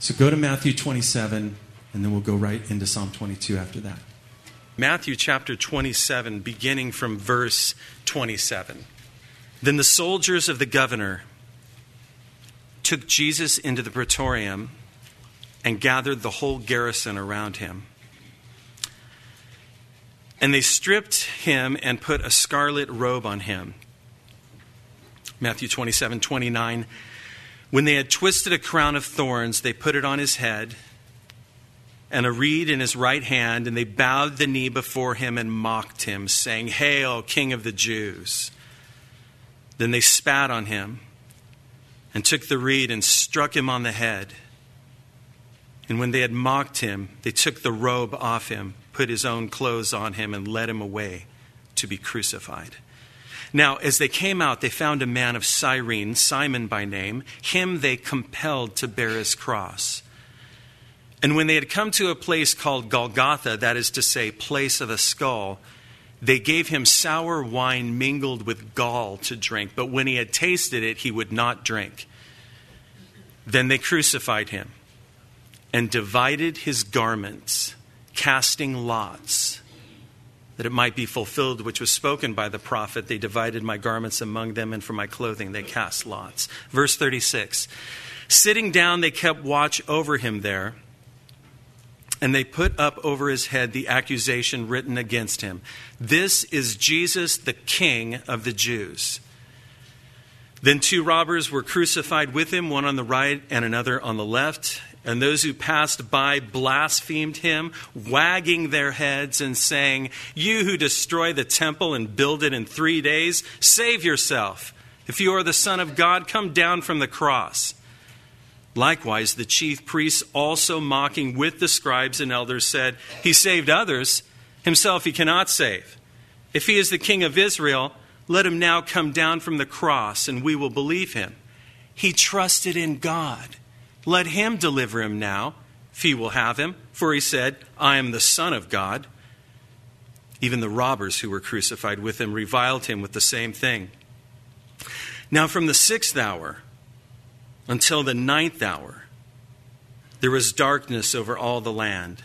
So go to Matthew 27, and then we'll go right into Psalm 22 after that. Matthew chapter 27, beginning from verse 27. Then the soldiers of the governor took Jesus into the praetorium and gathered the whole garrison around him. And they stripped him and put a scarlet robe on him. Matthew 27:29. When they had twisted a crown of thorns, they put it on his head and a reed in his right hand, and they bowed the knee before him and mocked him, saying, "Hail, King of the Jews." Then they spat on him and took the reed and struck him on the head. And when they had mocked him, they took the robe off him, put his own clothes on him, and led him away to be crucified. Now, as they came out, they found a man of Cyrene, Simon by name. Him they compelled to bear his cross. And when they had come to a place called Golgotha, that is to say, place of a skull, they gave him sour wine mingled with gall to drink. But when he had tasted it, he would not drink. Then they crucified him and divided his garments, casting lots, that it might be fulfilled which was spoken by the prophet. They divided my garments among them, and for my clothing they cast lots. Verse 36. Sitting down, they kept watch over him there, and they put up over his head the accusation written against him. This is Jesus, the King of the Jews. Then 2 robbers were crucified with him, one on the right and another on the left. And those who passed by blasphemed him, wagging their heads and saying, "You who destroy the temple and build it in 3 days, save yourself. If you are the Son of God, come down from the cross." Likewise, the chief priests, also mocking with the scribes and elders, said, "He saved others, himself he cannot save. If he is the King of Israel, let him now come down from the cross, and we will believe him. He trusted in God. Let him deliver him now, if he will have him. For he said, 'I am the Son of God.'" Even the robbers who were crucified with him reviled him with the same thing. Now from the 6th hour until the 9th hour, there was darkness over all the land.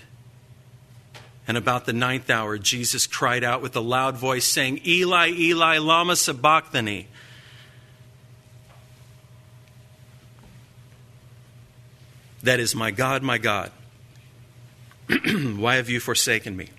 And about the 9th hour, Jesus cried out with a loud voice, saying, "Eli, Eli, lama sabachthani?" That is, my God, why have you forsaken me?"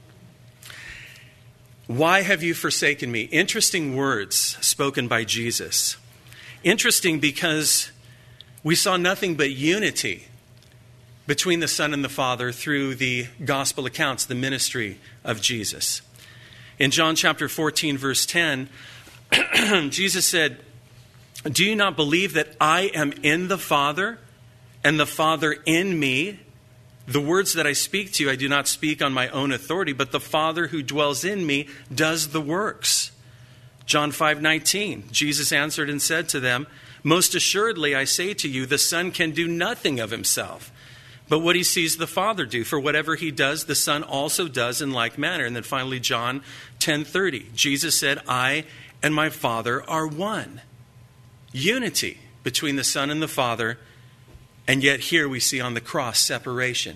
Why have you forsaken me? Interesting words spoken by Jesus. Interesting because we saw nothing but unity between the Son and the Father through the gospel accounts, the ministry of Jesus. In John chapter 14, verse 10, Jesus said, "Do you not believe that I am in the Father and the Father in me? The words that I speak to you, I do not speak on my own authority, but the Father who dwells in me does the works." John 5:19, Jesus answered and said to them, "Most assuredly I say to you, the Son can do nothing of himself, but what he sees the Father do. For whatever he does, the Son also does in like manner." And then finally, John 10:30, Jesus said, "I and my Father are one." Unity between the Son and the Father. And yet here we see on the cross separation.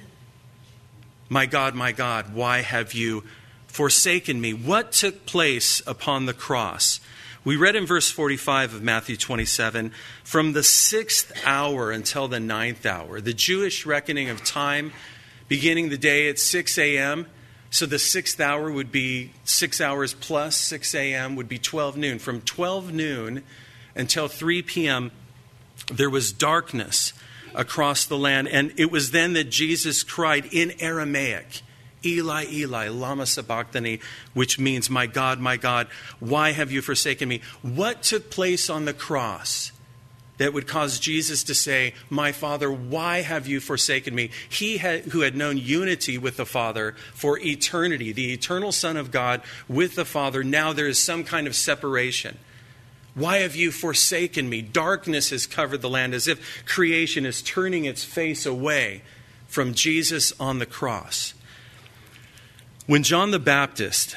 My God, why have you forsaken me?" What took place upon the cross? We read in verse 45 of Matthew 27, from the 6th hour until the 9th hour. The Jewish reckoning of time, beginning the day at 6 a.m. So the 6th hour would be 6 hours plus 6 a.m. would be 12 noon. From 12 noon until 3 p.m., there was darkness across the land. And it was then that Jesus cried in Aramaic, "Eli, Eli, lama sabachthani," which means, my God, why have you forsaken me?" What took place on the cross that would cause Jesus to say, "My Father, why have you forsaken me?" He who had known unity with the Father for eternity, the eternal Son of God with the Father, now there is some kind of separation. Why have you forsaken me? Darkness has covered the land, as if creation is turning its face away from Jesus on the cross. When John the Baptist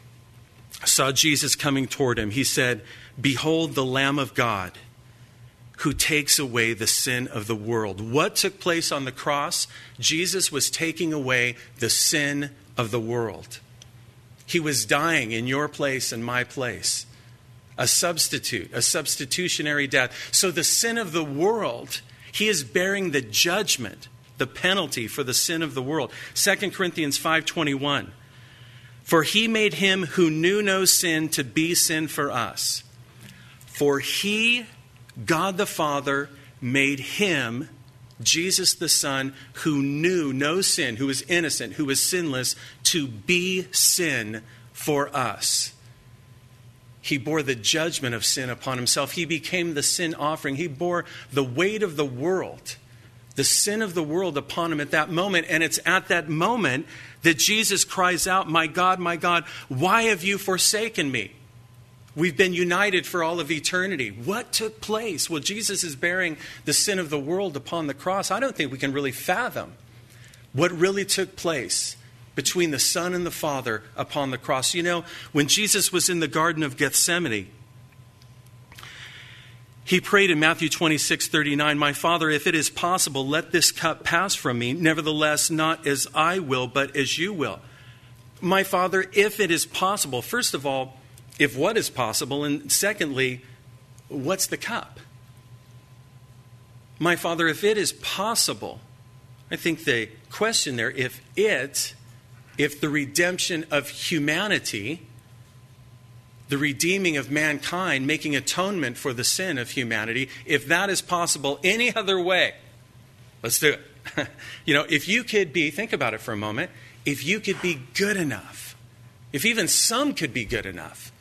saw Jesus coming toward him, he said, "Behold the Lamb of God, who takes away the sin of the world. What took place on the cross? Jesus was taking away the sin of the world. He was dying in your place and my place. A substitute, a substitutionary death. So the sin of the world, he is bearing the judgment, the penalty for the sin of the world. 2 Corinthians 5:21. For he made him who knew no sin to be sin for us. For he, God the Father, made him, Jesus the Son, who knew no sin, who was innocent, who was sinless, to be sin for us. He bore the judgment of sin upon himself. He became the sin offering. He bore the weight of the world, the sin of the world upon him at that moment. And it's at that moment that Jesus cries out, my God, why have you forsaken me? We've been united for all of eternity. What took place? Well, Jesus is bearing the sin of the world upon the cross. I don't think we can really fathom what really took place between the Son and the Father upon the cross. You know, when Jesus was in the Garden of Gethsemane, he prayed in Matthew 26:39, my Father, if it is possible, let this cup pass from me. Nevertheless, not as I will, but as you will. My Father, if it is possible. First of all, if what is possible, and secondly, what's the cup? My Father, if it is possible, I think the question there, if the redemption of humanity, the redeeming of mankind, making atonement for the sin of humanity, if that is possible any other way, let's do it. You know, if you could be, think about it for a moment, if you could be good enough, if even some could be good enough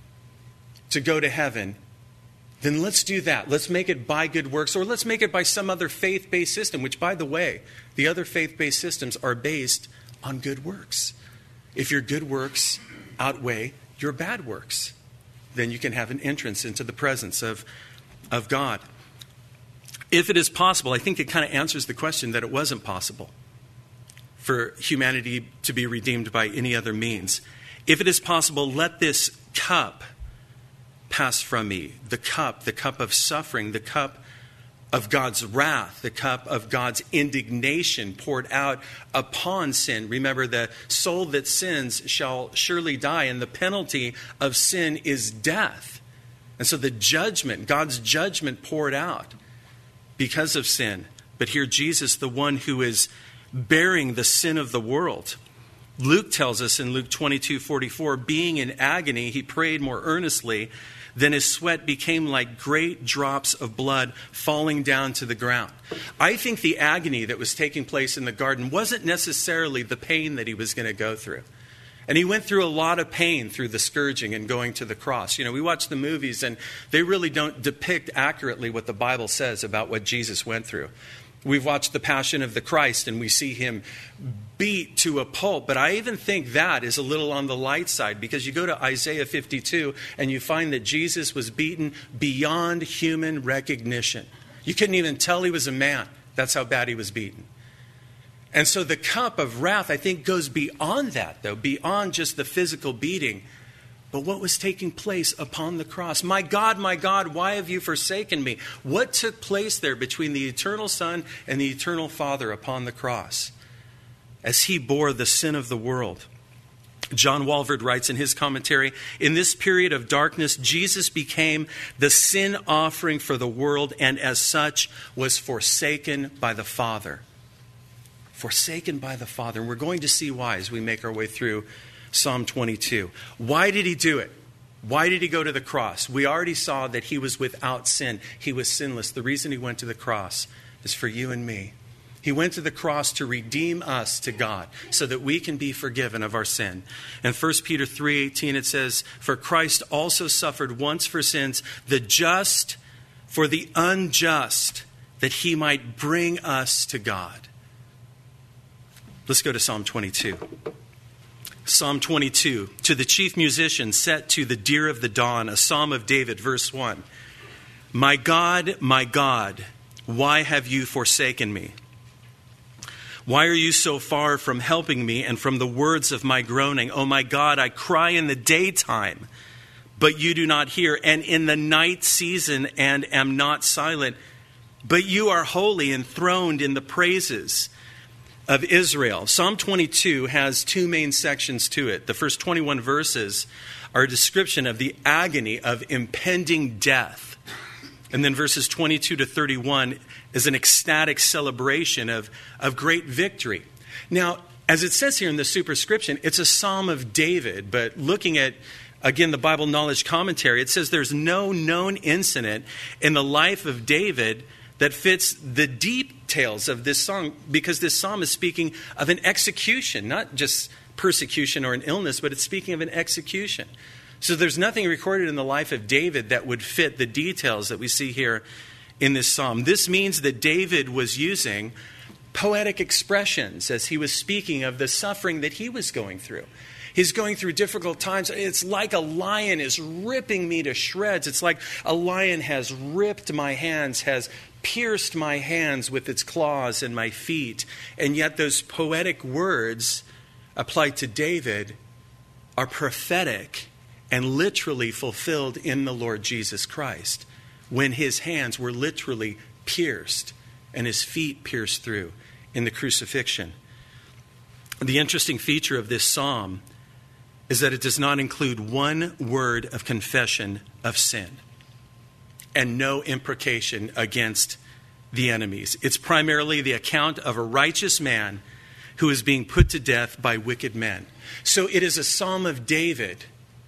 to go to heaven, then let's do that. Let's make it by good works, or let's make it by some other faith-based system, which, by the way, the other faith-based systems are based on good works. If your good works outweigh your bad works, then you can have an entrance into the presence of God. If it is possible, I think it kind of answers the question that it wasn't possible for humanity to be redeemed by any other means. If it is possible, let this cup pass from me. The cup of suffering, the cup of God's wrath, the cup of God's indignation poured out upon sin. Remember, the soul that sins shall surely die, and the penalty of sin is death. And so the judgment, God's judgment poured out because of sin. But here Jesus, the one who is bearing the sin of the world. Luke tells us in Luke 22:44, being in agony, he prayed more earnestly. Then his sweat became like great drops of blood falling down to the ground. I think the agony that was taking place in the garden wasn't necessarily the pain that he was going to go through. And he went through a lot of pain through the scourging and going to the cross. You know, we watch the movies and they really don't depict accurately what the Bible says about what Jesus went through. We've watched The Passion of the Christ and we see him beat to a pulp. But I even think that is a little on the light side, because you go to Isaiah 52 and you find that Jesus was beaten beyond human recognition. You couldn't even tell he was a man. That's how bad he was beaten. And so the cup of wrath, I think, goes beyond that, though, beyond just the physical beating. But what was taking place upon the cross? My God, why have you forsaken me? What took place there between the eternal Son and the eternal Father upon the cross as he bore the sin of the world? John Walvoord writes in his commentary, in this period of darkness, Jesus became the sin offering for the world and as such was forsaken by the Father. Forsaken by the Father. And we're going to see why as we make our way through Psalm 22. Why did he do it? Why did he go to the cross? We already saw that he was without sin. He was sinless. The reason he went to the cross is for you and me. He went to the cross to redeem us to God so that we can be forgiven of our sin. In 1 Peter 3:18 it says, for Christ also suffered once for sins, the just for the unjust, that he might bring us to God. Let's go to Psalm 22. Psalm 22, to the chief musician set to the deer of the dawn, a psalm of David, verse 1. My God, why have you forsaken me? Why are you so far from helping me and from the words of my groaning? Oh my God, I cry in the daytime, but you do not hear, and in the night season and am not silent. But you are holy, enthroned in the praises of Israel. Psalm 22 has two main sections to it. The first 21 verses are a description of the agony of impending death. And then verses 22 to 31 is an ecstatic celebration of great victory. Now, as it says here in the superscription, it's a psalm of David, but looking at, again, the Bible Knowledge Commentary, it says there's no known incident in the life of David that fits the details of this song, because this psalm is speaking of an execution, not just persecution or an illness, but it's speaking of an execution. So there's nothing recorded in the life of David that would fit the details that we see here in this psalm. This means that David was using poetic expressions as he was speaking of the suffering that he was going through. He's going through difficult times. It's like a lion is ripping me to shreds. It's like a lion has ripped my hands, has pierced my hands with its claws and my feet. And yet those poetic words applied to David are prophetic and literally fulfilled in the Lord Jesus Christ, when his hands were literally pierced and his feet pierced through in the crucifixion. The interesting feature of this psalm is that it does not include one word of confession of sin and no imprecation against the enemies. It's primarily the account of a righteous man who is being put to death by wicked men. So it is a psalm of David,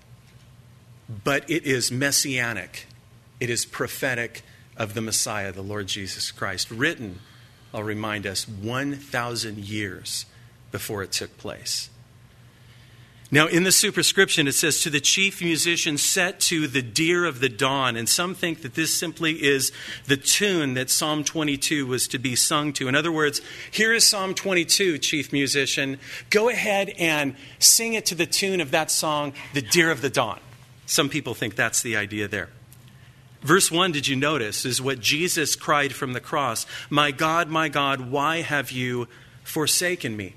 but it is messianic. It is prophetic of the Messiah, the Lord Jesus Christ, written, I'll remind us, 1,000 years before it took place. Now, in the superscription, it says, to the chief musician set to the deer of the dawn. And some think that this simply is the tune that Psalm 22 was to be sung to. In other words, here is Psalm 22, chief musician. Go ahead and sing it to the tune of that song, the deer of the dawn. Some people think that's the idea there. Verse 1, did you notice, is what Jesus cried from the cross. My God, why have you forsaken me?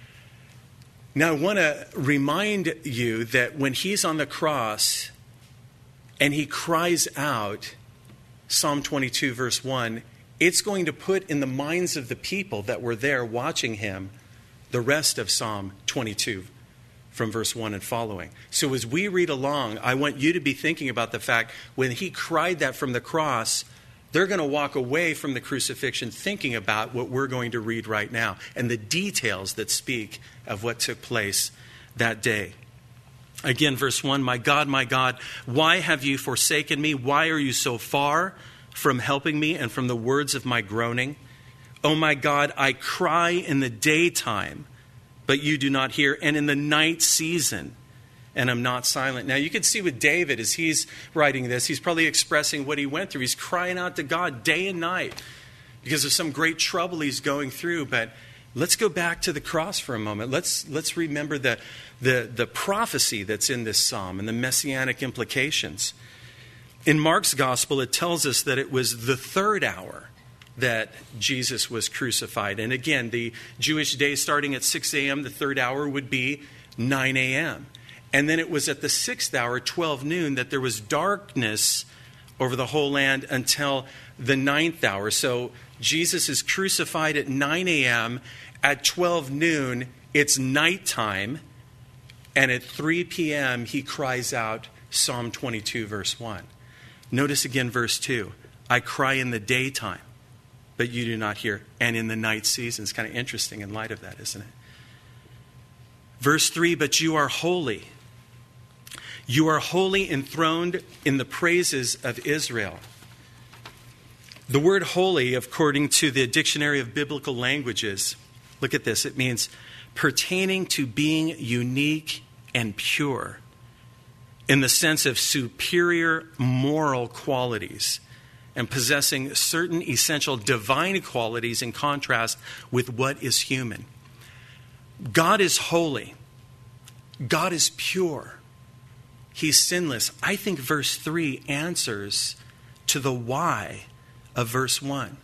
Now, I want to remind you that when he's on the cross and he cries out, Psalm 22, verse 1, it's going to put in the minds of the people that were there watching him the rest of Psalm 22 from verse 1 and following. So as we read along, I want you to be thinking about the fact when he cried that from the cross, they're going to walk away from the crucifixion thinking about what we're going to read right now and the details that speak of what took place that day. Again, verse 1, my God, why have you forsaken me? Why are you so far from helping me and from the words of my groaning? Oh my God, I cry in the daytime, but you do not hear, and in the night season, and I'm not silent. Now, you can see with David, as he's writing this, he's probably expressing what he went through. He's crying out to God day and night because of some great trouble he's going through. But let's go back to the cross for a moment. Let's remember the prophecy that's in this psalm and the messianic implications. In Mark's gospel, it tells us that it was the third hour that Jesus was crucified. And again, the Jewish day starting at 6 a.m., the third hour would be 9 a.m. And then it was at the 6th hour, 12 noon, that there was darkness over the whole land until the 9th hour. So Jesus is crucified at 9 a.m. At 12 noon, it's nighttime. And at 3 p.m., he cries out Psalm 22, verse 1. Notice again verse 2. I cry in the daytime, but you do not hear. And in the night season. It's kind of interesting in light of that, isn't it? Verse 3, but you are holy. You are holy, enthroned in the praises of Israel. The word holy, according to the Dictionary of Biblical Languages, look at this. It means pertaining to being unique and pure in the sense of superior moral qualities and possessing certain essential divine qualities in contrast with what is human. God is holy. God is pure. He's sinless. I think verse 3 answers to the why of verse 1.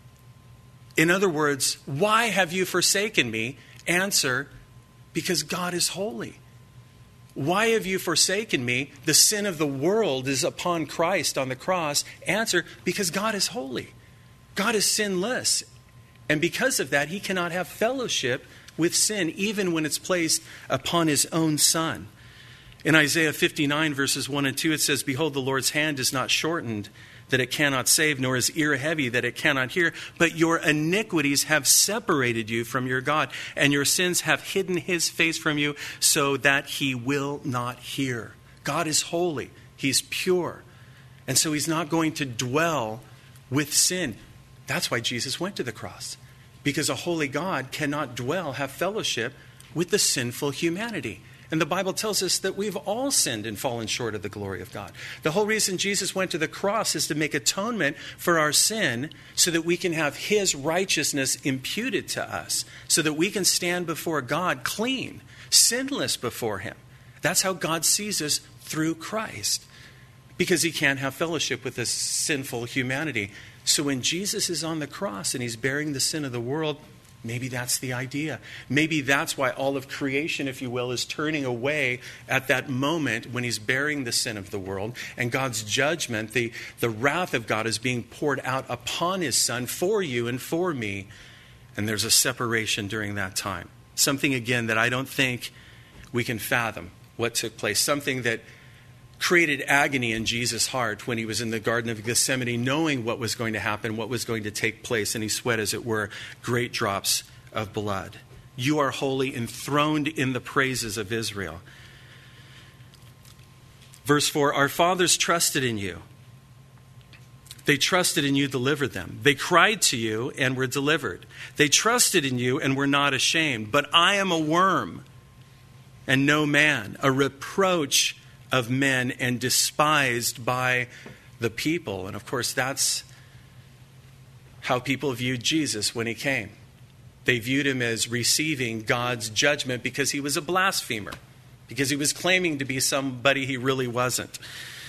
In other words, why have you forsaken me? Answer, because God is holy. Why have you forsaken me? The sin of the world is upon Christ on the cross. Answer, because God is holy. God is sinless. And because of that, he cannot have fellowship with sin, even when it's placed upon his own Son. In Isaiah 59, verses 1 and 2, it says, behold, the Lord's hand is not shortened, that it cannot save, nor his ear heavy, that it cannot hear. But your iniquities have separated you from your God, and your sins have hidden his face from you, so that he will not hear. God is holy. He's pure. And so he's not going to dwell with sin. That's why Jesus went to the cross. Because a holy God cannot dwell, have fellowship with the sinful humanity. And the Bible tells us that we've all sinned and fallen short of the glory of God. The whole reason Jesus went to the cross is to make atonement for our sin so that we can have his righteousness imputed to us, so that we can stand before God clean, sinless before him. That's how God sees us through Christ, because he can't have fellowship with this sinful humanity. So when Jesus is on the cross and he's bearing the sin of the world, maybe that's the idea. Maybe that's why all of creation, if you will, is turning away at that moment when he's bearing the sin of the world. And God's judgment, the wrath of God is being poured out upon his Son for you and for me. And there's a separation during that time. Something, again, that I don't think we can fathom what took place. Something that created agony in Jesus' heart when he was in the Garden of Gethsemane, knowing what was going to happen, what was going to take place, and he sweat, as it were, great drops of blood. You are holy, enthroned in the praises of Israel. Verse 4, our fathers trusted in you. They trusted in you, delivered them. They cried to you and were delivered. They trusted in you and were not ashamed. But I am a worm and no man, a reproach of men and despised by the people. And of course, that's how people viewed Jesus when he came. They viewed him as receiving God's judgment because he was a blasphemer, because he was claiming to be somebody he really wasn't.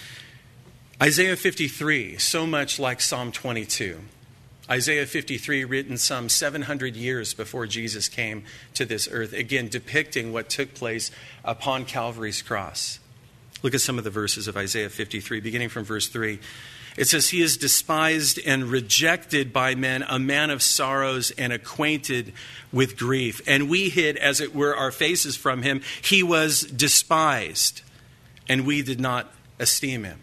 Isaiah 53, so much like Psalm 22. Isaiah 53, written some 700 years before Jesus came to this earth, again depicting what took place upon Calvary's cross. Look at some of the verses of Isaiah 53, beginning from verse 3. It says, he is despised and rejected by men, a man of sorrows and acquainted with grief. And we hid, as it were, our faces from him. He was despised, and we did not esteem him.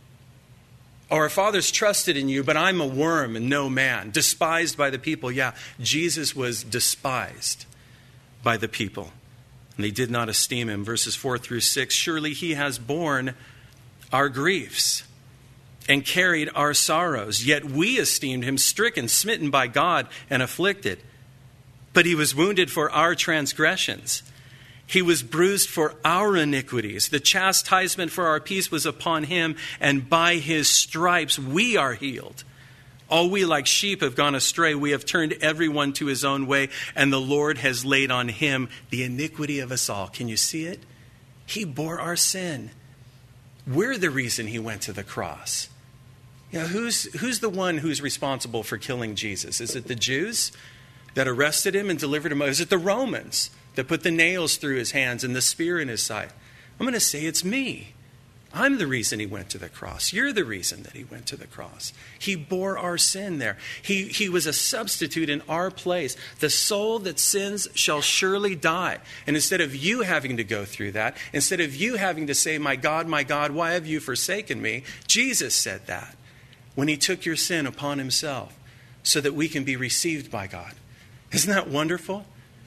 Our fathers trusted in you, but I'm a worm and no man, despised by the people. Yeah, Jesus was despised by the people, and they did not esteem him. Verses 4 through 6, surely he has borne our griefs and carried our sorrows. Yet we esteemed him stricken, smitten by God, and afflicted. But he was wounded for our transgressions. He was bruised for our iniquities. The chastisement for our peace was upon him, and by his stripes we are healed. All we like sheep have gone astray. We have turned everyone to his own way, and the Lord has laid on him the iniquity of us all. Can you see it? He bore our sin. We're the reason he went to the cross. You know, who's the one who's responsible for killing Jesus? Is it the Jews that arrested him and delivered him? Is it the Romans that put the nails through his hands and the spear in his side? I'm going to say it's me. I'm the reason he went to the cross. You're the reason that he went to the cross. He bore our sin there. He was a substitute in our place. The soul that sins shall surely die. And instead of you having to go through that, instead of you having to say, my God, why have you forsaken me? Jesus said that when he took your sin upon himself so that we can be received by God. Isn't that wonderful?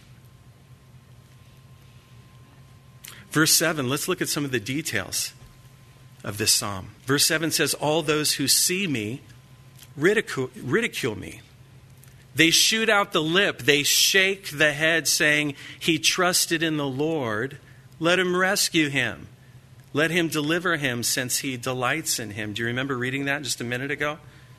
Verse 7, let's look at some of the details of this psalm. Verse 7 says, all those who see me ridicule me. They shoot out the lip. They shake the head, saying, he trusted in the Lord. Let him rescue him. Let him deliver him, since he delights in him. Do you remember reading that just a minute ago?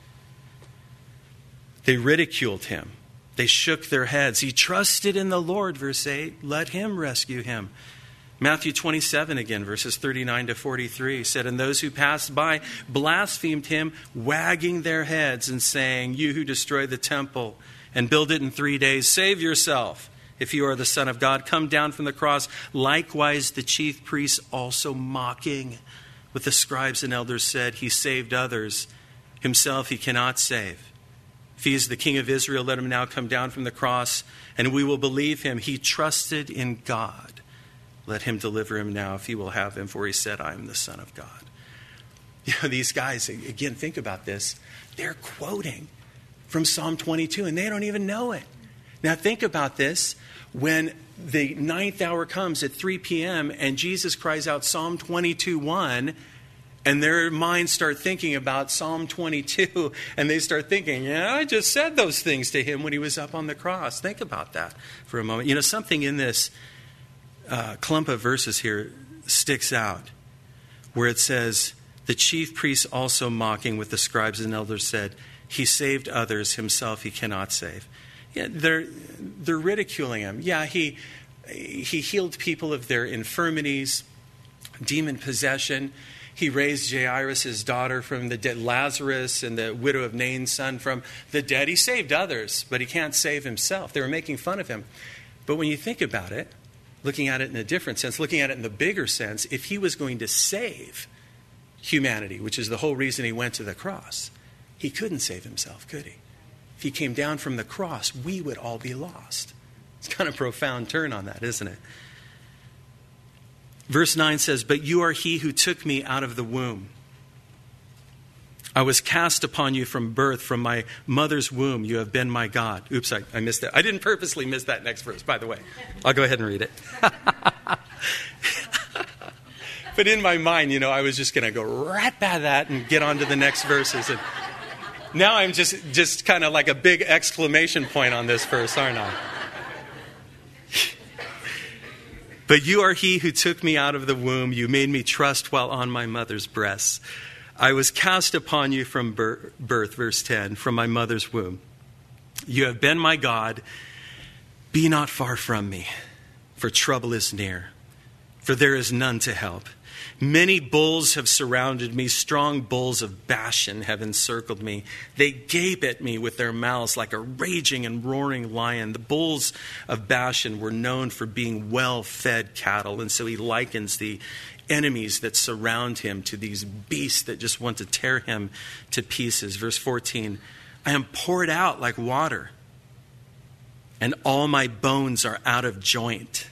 They ridiculed him. They shook their heads. He trusted in the Lord, verse 8. Let him rescue him. Matthew 27 again, verses 39 to 43 said, and those who passed by blasphemed him, wagging their heads and saying, you who destroy the temple and build it in 3 days, save yourself. if you are the Son of God, come down from the cross. Likewise, the chief priests also mocking with the scribes and elders said, he saved others. Himself he cannot save. If he is the King of Israel, let him now come down from the cross, and we will believe him. He trusted in God. Let him deliver him now if he will have him, for he said, I am the Son of God. You know, these guys, again, think about this. They're quoting from Psalm 22, and they don't even know it. Now think about this. When the ninth hour comes at 3 p.m. and Jesus cries out Psalm 22:1, and their minds start thinking about Psalm 22, and they start thinking, yeah, I just said those things to him when he was up on the cross. Think about that for a moment. You know, something in this clump of verses here sticks out, where it says, the chief priests also mocking with the scribes and elders said, he saved others, himself he cannot save. Yeah, they're ridiculing him. Yeah, he healed people of their infirmities, demon possession. He raised Jairus' daughter from the dead, Lazarus and the widow of Nain's son from the dead. He saved others, but he can't save himself. They were making fun of him. But when you think about it, looking at it in a different sense, looking at it in the bigger sense, if he was going to save humanity, which is the whole reason he went to the cross, he couldn't save himself, could he? If he came down from the cross, we would all be lost. It's kind of a profound turn on that, isn't it? Verse 9 says, but you are he who took me out of the womb. I was cast upon you from birth, from my mother's womb. You have been my God. Oops, I missed that. I didn't purposely miss that next verse, by the way. I'll go ahead and read it. But in my mind, you know, I was just going to go right by that and get on to the next verses. And now I'm just kind of like a big exclamation point on this verse, aren't I? But you are he who took me out of the womb. You made me trust while on my mother's breasts. I was cast upon you from birth, verse 10, from my mother's womb. You have been my God. Be not far from me, for trouble is near, for there is none to help. Many bulls have surrounded me. Strong bulls of Bashan have encircled me. They gape at me with their mouths like a raging and roaring lion. The bulls of Bashan were known for being well-fed cattle, and so he likens the enemies that surround him to these beasts that just want to tear him to pieces. Verse 14, I am poured out like water, and all my bones are out of joint.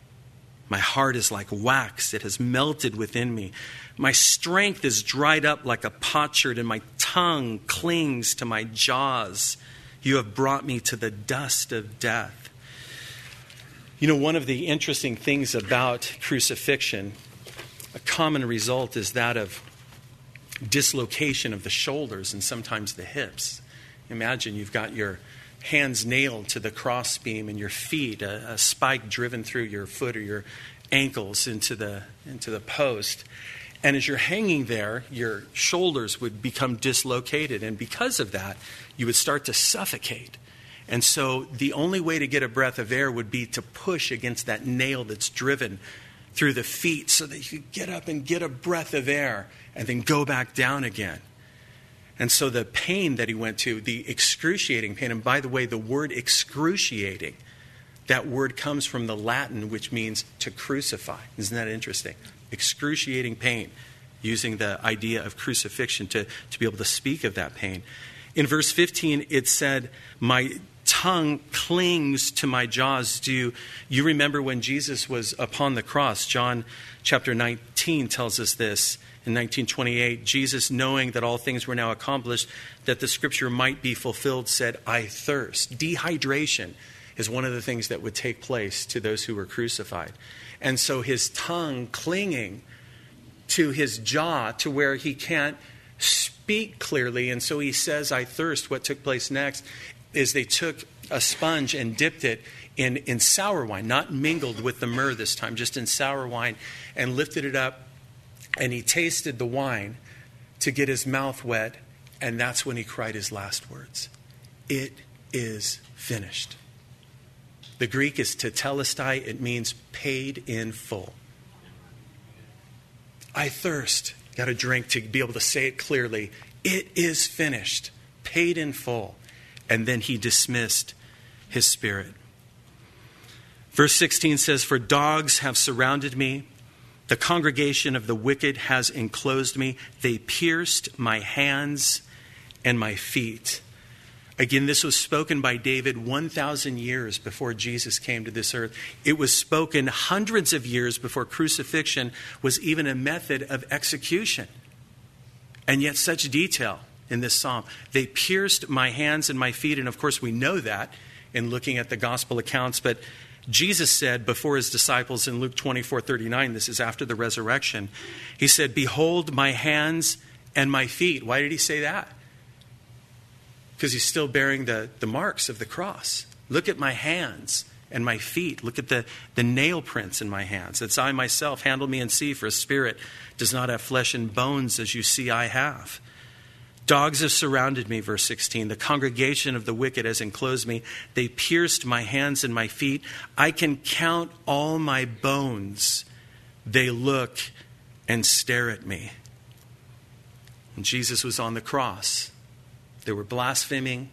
My heart is like wax. It has melted within me. My strength is dried up like a potsherd, and my tongue clings to my jaws. You have brought me to the dust of death. You know, one of the interesting things about crucifixion, a common result is that of dislocation of the shoulders and sometimes the hips. Imagine you've got your hands nailed to the crossbeam and your feet, a spike driven through your foot or your ankles into the post. And as you're hanging there, your shoulders would become dislocated. And because of that, you would start to suffocate. And so the only way to get a breath of air would be to push against that nail that's driven through the feet so that you could get up and get a breath of air and then go back down again. And so the pain that he went to, the excruciating pain, and by the way, the word excruciating, that word comes from the Latin, which means to crucify. Isn't that interesting? Excruciating pain, using the idea of crucifixion to be able to speak of that pain. In verse 15, it said, my tongue clings to my jaws. Do you remember when Jesus was upon the cross? John chapter 19 tells us this. In 1928, Jesus, knowing that all things were now accomplished, that the scripture might be fulfilled, said, I thirst. Dehydration is one of the things that would take place to those who were crucified. And so his tongue clinging to his jaw to where he can't speak clearly. And so he says, I thirst. What took place next is they took a sponge and dipped it in sour wine, not mingled with the myrrh this time, just in sour wine, and lifted it up. And he tasted the wine to get his mouth wet. And that's when he cried his last words. It is finished. The Greek is tetelestai. It means paid in full. I thirst. Got a drink to be able to say it clearly. It is finished. Paid in full. And then he dismissed his spirit. Verse 16 says, "For dogs have surrounded me. The congregation of the wicked has enclosed me. They pierced my hands and my feet." Again, this was spoken by David 1,000 years before Jesus came to this earth. It was spoken hundreds of years before crucifixion was even a method of execution. And yet such detail in this psalm. They pierced my hands and my feet. And of course we know that in looking at the gospel accounts. But Jesus said before his disciples in Luke 24:39, this is after the resurrection, he said, "Behold my hands and my feet." Why did he say that? Because he's still bearing the marks of the cross. Look at my hands and my feet. Look at the nail prints in my hands. It's I myself. Handle me and see, for a spirit does not have flesh and bones as you see I have. Dogs have surrounded me, verse 16. The congregation of the wicked has enclosed me. They pierced my hands and my feet. I can count all my bones. They look and stare at me. When Jesus was on the cross, they were blaspheming.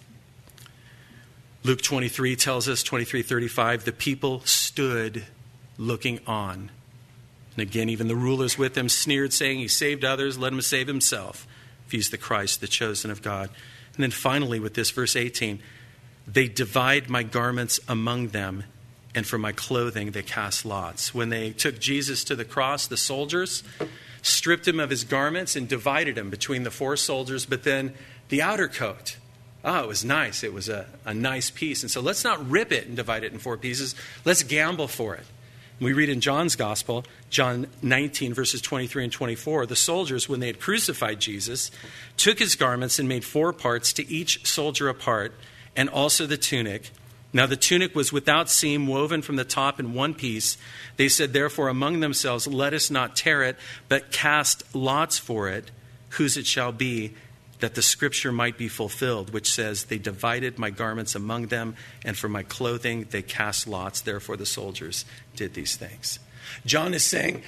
Luke 23 tells us, 23:35, the people stood looking on. And again, even the rulers with him sneered, saying, "He saved others, let him save himself, if he's the Christ, the chosen of God." And then finally with this, verse 18, "They divide my garments among them, and for my clothing they cast lots." When they took Jesus to the cross, the soldiers stripped him of his garments and divided him between the 4 soldiers, but then the outer coat, it was nice. It was a nice piece. And so let's not rip it and divide it in 4 pieces. Let's gamble for it. We read in John's gospel, John 19, verses 23 and 24, the soldiers, when they had crucified Jesus, took his garments and made 4 parts, to each soldier a part, and also the tunic. Now the tunic was without seam, woven from the top in one piece. They said, therefore, among themselves, let us not tear it, but cast lots for it, whose it shall be, that the scripture might be fulfilled, which says, they divided my garments among them, and for my clothing they cast lots. Therefore the soldiers did these things. John is saying,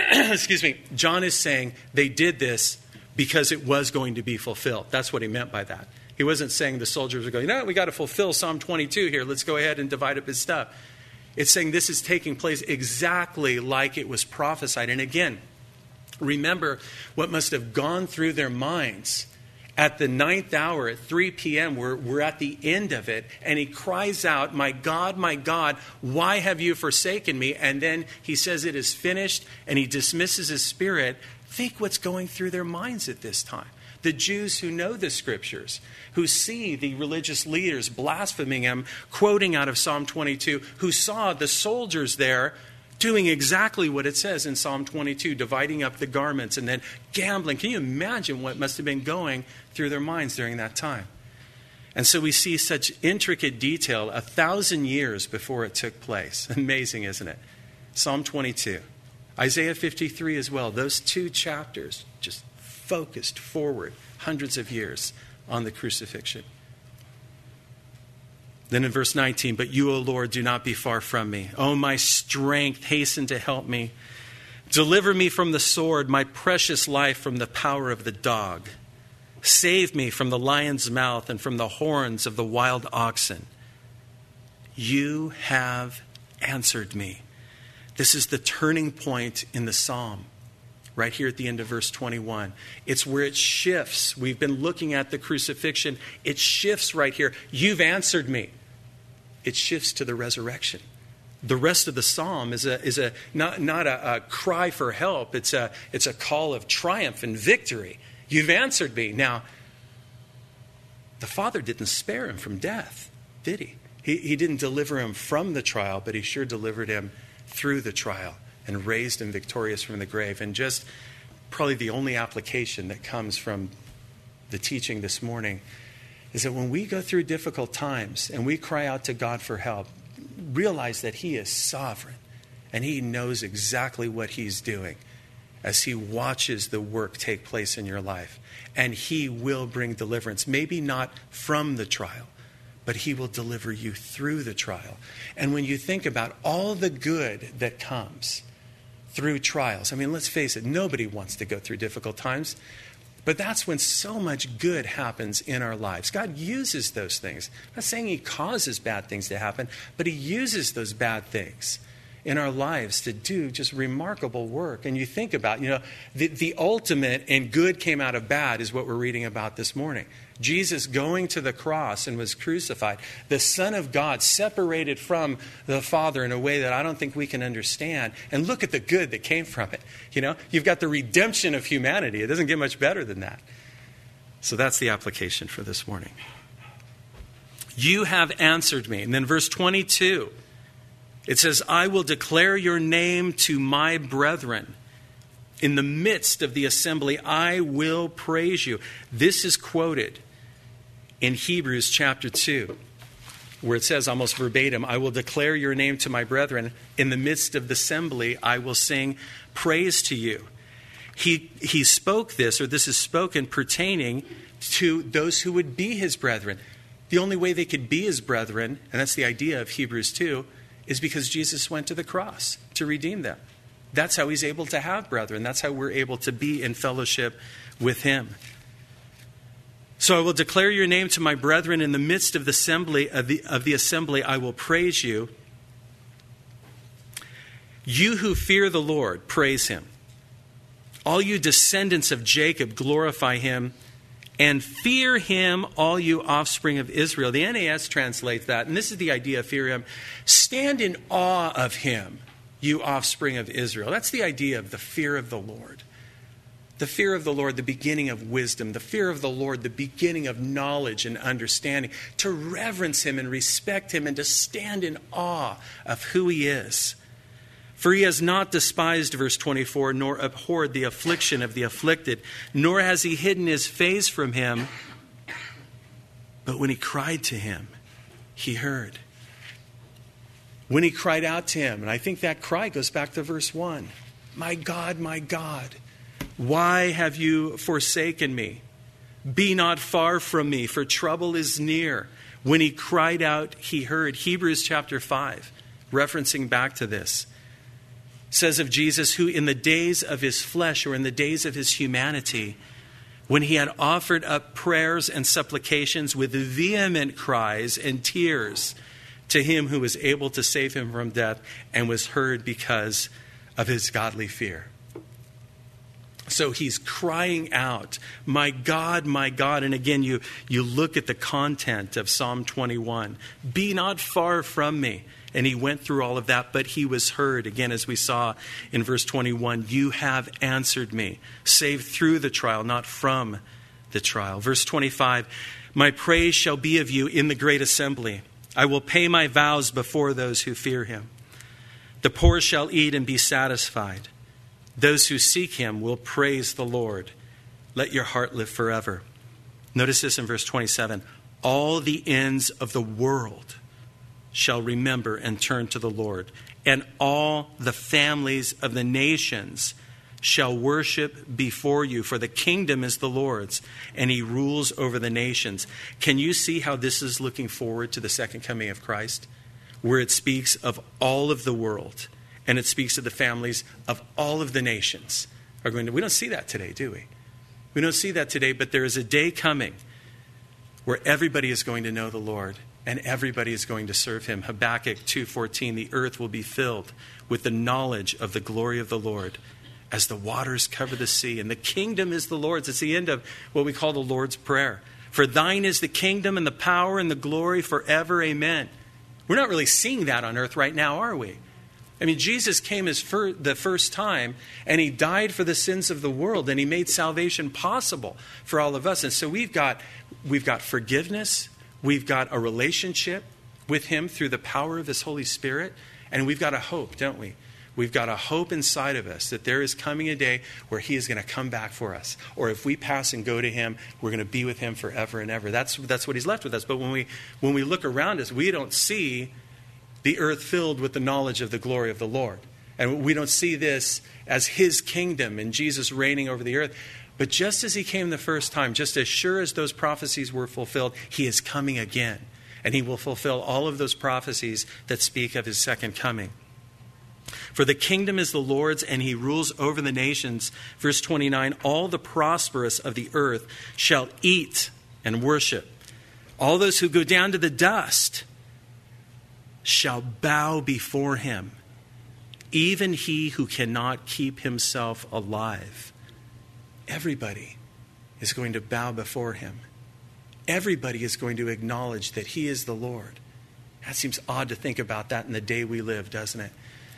John is saying they did this because it was going to be fulfilled. That's what he meant by that. He wasn't saying the soldiers were going, no, we got to fulfill Psalm 22 here. Let's go ahead and divide up his stuff. It's saying this is taking place exactly like it was prophesied. And again, remember what must have gone through their minds. At the 9th hour, at 3 p.m., we're at the end of it. And he cries out, my God, why have you forsaken me? And then he says it is finished, and he dismisses his spirit. Think what's going through their minds at this time. The Jews who know the scriptures, who see the religious leaders blaspheming him, quoting out of Psalm 22, who saw the soldiers there doing exactly what it says in Psalm 22, dividing up the garments and then gambling. Can you imagine what must have been going through their minds during that time? And so we see such intricate detail 1,000 years before it took place. Amazing, isn't it? Psalm 22. Isaiah 53 as well. Those 2 chapters just focused forward hundreds of years on the crucifixion. Then in verse 19, but you, O Lord, do not be far from me. O my strength, hasten to help me. Deliver me from the sword, my precious life from the power of the dog. Save me from the lion's mouth and from the horns of the wild oxen. You have answered me. This is the turning point in the psalm. Right here at the end of verse 21. It's where it shifts. We've been looking at the crucifixion. It shifts right here. You've answered me. It shifts to the resurrection. The rest of the psalm is not a cry for help. It's a call of triumph and victory. You've answered me. Now, the Father didn't spare him from death, did he? He didn't deliver him from the trial, but he sure delivered him through the trial and raised him victorious from the grave. And just probably the only application that comes from the teaching this morning is that when we go through difficult times and we cry out to God for help, realize that he is sovereign and he knows exactly what he's doing as he watches the work take place in your life. And he will bring deliverance, maybe not from the trial, but he will deliver you through the trial. And when you think about all the good that comes through trials, I mean, let's face it, nobody wants to go through difficult times. But that's when so much good happens in our lives. God uses those things. I'm not saying he causes bad things to happen, but he uses those bad things in our lives to do just remarkable work. And you think about, the ultimate and good came out of bad is what we're reading about this morning. Jesus going to the cross and was crucified. The Son of God separated from the Father in a way that I don't think we can understand. And look at the good that came from it. You've got the redemption of humanity. It doesn't get much better than that. So that's the application for this morning. You have answered me. And then verse 22. It says, I will declare your name to my brethren. In the midst of the assembly, I will praise you. This is quoted in Hebrews chapter 2, where it says almost verbatim, I will declare your name to my brethren. In the midst of the assembly, I will sing praise to you. He spoke this, or this is spoken pertaining to those who would be his brethren. The only way they could be his brethren, and that's the idea of Hebrews 2, is because Jesus went to the cross to redeem them. That's how he's able to have brethren. That's how we're able to be in fellowship with him. So I will declare your name to my brethren in the midst of the assembly. I will praise you. You who fear the Lord, praise him. All you descendants of Jacob, glorify him. And fear him, all you offspring of Israel. The NAS translates that, and this is the idea of fear him. Stand in awe of him, you offspring of Israel. That's the idea of the fear of the Lord. The fear of the Lord, the beginning of wisdom. The fear of the Lord, the beginning of knowledge and understanding. To reverence him and respect him and to stand in awe of who he is. For he has not despised, verse 24, nor abhorred the affliction of the afflicted, nor has he hidden his face from him. But when he cried to him, he heard. When he cried out to him, and I think that cry goes back to verse 1. My God, why have you forsaken me? Be not far from me, for trouble is near. When he cried out, he heard. Hebrews chapter 5, referencing back to this, says of Jesus, who in the days of his flesh, or in the days of his humanity, when he had offered up prayers and supplications with vehement cries and tears to him who was able to save him from death, and was heard because of his godly fear. So he's crying out, my God, my God. And again, you look at the content of Psalm 21. Be not far from me. And he went through all of that, but he was heard. Again, as we saw in verse 21, you have answered me. Saved through the trial, not from the trial. Verse 25, my praise shall be of you in the great assembly. I will pay my vows before those who fear him. The poor shall eat and be satisfied. Those who seek him will praise the Lord. Let your heart live forever. Notice this in verse 27. All the ends of the world shall remember and turn to the Lord, and all the families of the nations shall worship before you, for the kingdom is the Lord's, and he rules over the nations. Can you see how this is looking forward to the second coming of Christ, where it speaks of all of the world, and it speaks of the families of all of the nations are going to. We don't see that today, do we? We don't see that today, but there is a day coming where everybody is going to know the Lord. And everybody is going to serve him. Habakkuk 2:14, the earth will be filled with the knowledge of the glory of the Lord as the waters cover the sea. And the kingdom is the Lord's. It's the end of what we call the Lord's Prayer. For thine is the kingdom and the power and the glory forever. Amen. We're not really seeing that on earth right now, are we? I mean, Jesus came the first time, and he died for the sins of the world, and he made salvation possible for all of us. And so we've got forgiveness. We've got a relationship with him through the power of his Holy Spirit. And we've got a hope, don't we? We've got a hope inside of us that there is coming a day where he is going to come back for us. Or if we pass and go to him, we're going to be with him forever and ever. That's what he's left with us. But when we look around us, we don't see the earth filled with the knowledge of the glory of the Lord. And we don't see this as his kingdom and Jesus reigning over the earth. But just as he came the first time, just as sure as those prophecies were fulfilled, he is coming again. And he will fulfill all of those prophecies that speak of his second coming. For the kingdom is the Lord's, and he rules over the nations. Verse 29, all the prosperous of the earth shall eat and worship. All those who go down to the dust shall bow before him. Even he who cannot keep himself alive. Everybody is going to bow before him. Everybody is going to acknowledge that he is the Lord. That seems odd to think about that in the day we live, doesn't it?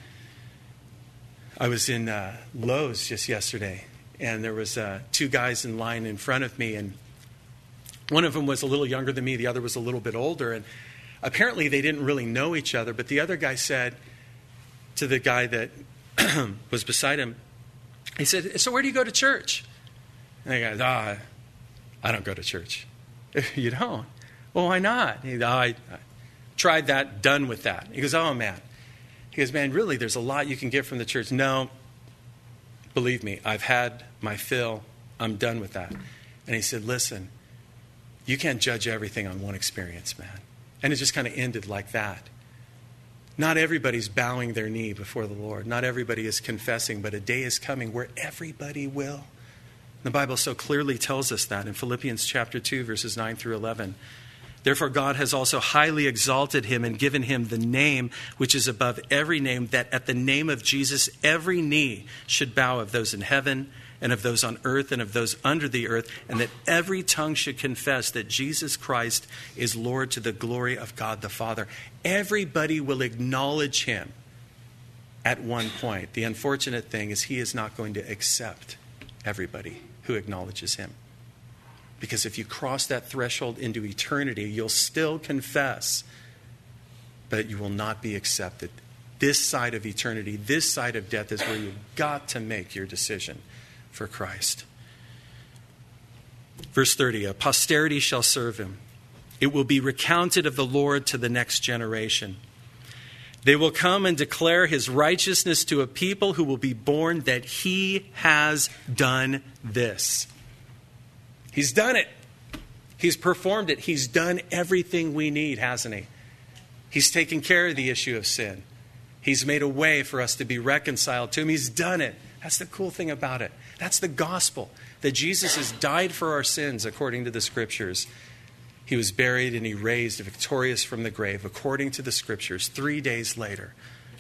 I was in Lowe's just yesterday, and there was two guys in line in front of me, and one of them was a little younger than me, the other was a little bit older, and apparently they didn't really know each other, but the other guy said to the guy that was beside him, he said, so where do you go to church? And the guy goes, I don't go to church. You don't? Well, why not? He goes, I tried that, done with that. He goes, oh, man. He goes, man, really, there's a lot you can get from the church. No, believe me, I've had my fill. I'm done with that. And he said, listen, you can't judge everything on one experience, man. And it just kind of ended like that. Not everybody's bowing their knee before the Lord. Not everybody is confessing, but a day is coming where everybody will. The Bible so clearly tells us that in Philippians chapter 2, verses 9 through 11. Therefore, God has also highly exalted him and given him the name which is above every name, that at the name of Jesus every knee should bow, of those in heaven and of those on earth and of those under the earth, and that every tongue should confess that Jesus Christ is Lord, to the glory of God the Father. Everybody will acknowledge him at one point. The unfortunate thing is he is not going to accept everybody who acknowledges him. Because if you cross that threshold into eternity, you'll still confess, but you will not be accepted. This side of eternity, this side of death, is where you've got to make your decision for Christ. Verse 30, a posterity shall serve him. It will be recounted of the Lord to the next generation. They will come and declare his righteousness to a people who will be born, that he has done this. He's done it. He's performed it. He's done everything we need, hasn't he? He's taken care of the issue of sin. He's made a way for us to be reconciled to him. He's done it. That's the cool thing about it. That's the gospel, that Jesus has died for our sins according to the scriptures. He was buried and he raised victorious from the grave according to the scriptures 3 days later.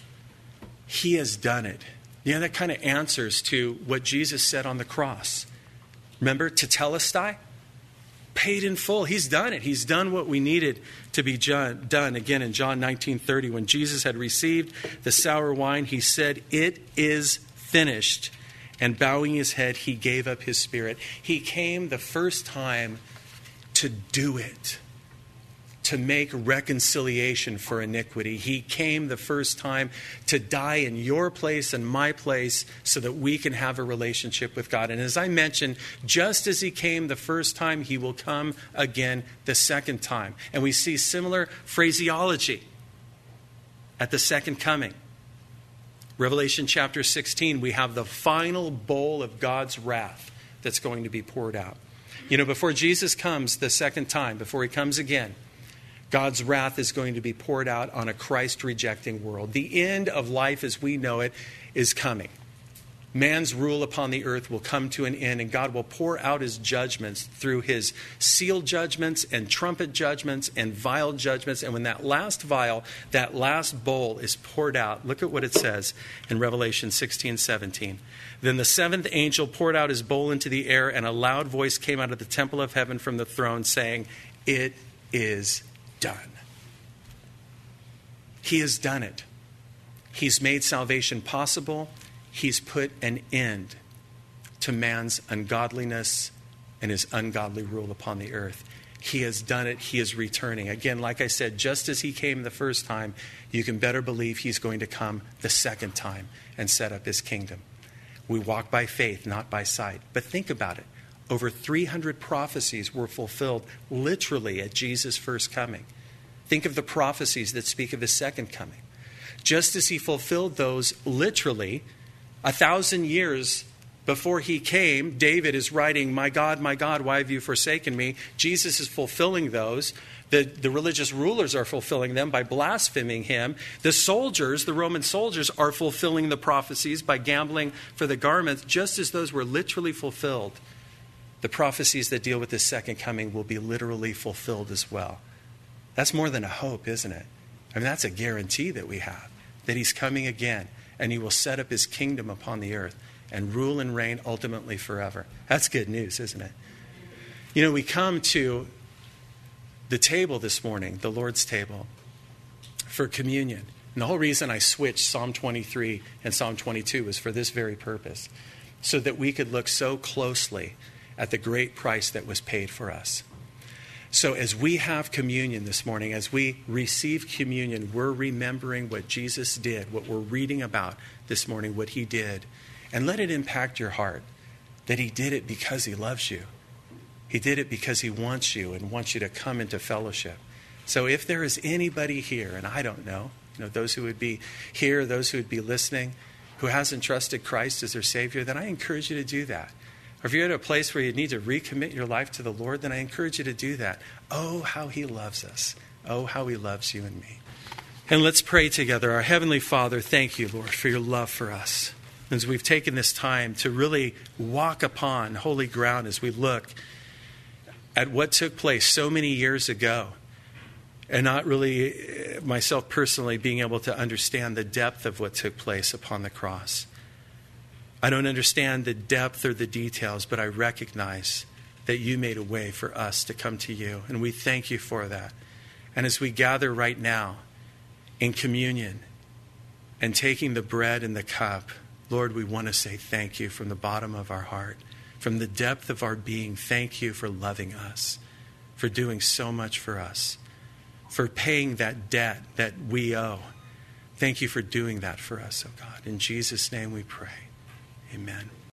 He has done it. Yeah, that kind of answers to what Jesus said on the cross. Remember, tetelestai? Paid in full. He's done it. He's done what we needed to be done. Again, in John 19:30, when Jesus had received the sour wine, he said, it is finished. And bowing his head, he gave up his spirit. He came the first time to do it, to make reconciliation for iniquity. He came the first time to die in your place and my place so that we can have a relationship with God. And as I mentioned, just as he came the first time, he will come again the second time. And we see similar phraseology at the second coming. Revelation chapter 16, we have the final bowl of God's wrath that's going to be poured out. You know, before Jesus comes the second time, before he comes again, God's wrath is going to be poured out on a Christ-rejecting world. The end of life as we know it is coming. Man's rule upon the earth will come to an end, and God will pour out his judgments through his seal judgments and trumpet judgments and vial judgments. And when that last vial, that last bowl is poured out, look at what it says in Revelation 16:17. Then the seventh angel poured out his bowl into the air, and a loud voice came out of the temple of heaven from the throne saying, "It is done." He has done it. He's made salvation possible. He's put an end to man's ungodliness and his ungodly rule upon the earth. He has done it. He is returning. Again, like I said, just as he came the first time, you can better believe he's going to come the second time and set up his kingdom. We walk by faith, not by sight. But think about it. Over 300 prophecies were fulfilled literally at Jesus' first coming. Think of the prophecies that speak of his second coming. Just as he fulfilled those literally, 1,000 years Before he came, David is writing, my God, why have you forsaken me? Jesus is fulfilling those. The religious rulers are fulfilling them by blaspheming him. The soldiers, the Roman soldiers, are fulfilling the prophecies by gambling for the garments, just as those were literally fulfilled. The prophecies that deal with his second coming will be literally fulfilled as well. That's more than a hope, isn't it? I mean, that's a guarantee that we have, that he's coming again, and he will set up his kingdom upon the earth and rule and reign ultimately forever. That's good news, isn't it? You know, we come to the table this morning, the Lord's table, for communion. And the whole reason I switched Psalm 23 and Psalm 22 was for this very purpose, so that we could look so closely at the great price that was paid for us. So as we have communion this morning, as we receive communion, we're remembering what Jesus did, what we're reading about this morning, what he did. And let it impact your heart that he did it because he loves you. He did it because he wants you and wants you to come into fellowship. So if there is anybody here, and I don't know, those who would be here, those who would be listening, who hasn't trusted Christ as their Savior, then I encourage you to do that. Or if you're at a place where you need to recommit your life to the Lord, then I encourage you to do that. Oh, how he loves us. Oh, how he loves you and me. And let's pray together. Our Heavenly Father, thank you, Lord, for your love for us. As we've taken this time to really walk upon holy ground as we look at what took place so many years ago, and not really myself personally being able to understand the depth of what took place upon the cross. I don't understand the depth or the details, but I recognize that you made a way for us to come to you, and we thank you for that. And as we gather right now in communion and taking the bread and the cup, Lord, we want to say thank you from the bottom of our heart, from the depth of our being. Thank you for loving us, for doing so much for us, for paying that debt that we owe. Thank you for doing that for us, oh God. In Jesus' name we pray. Amen.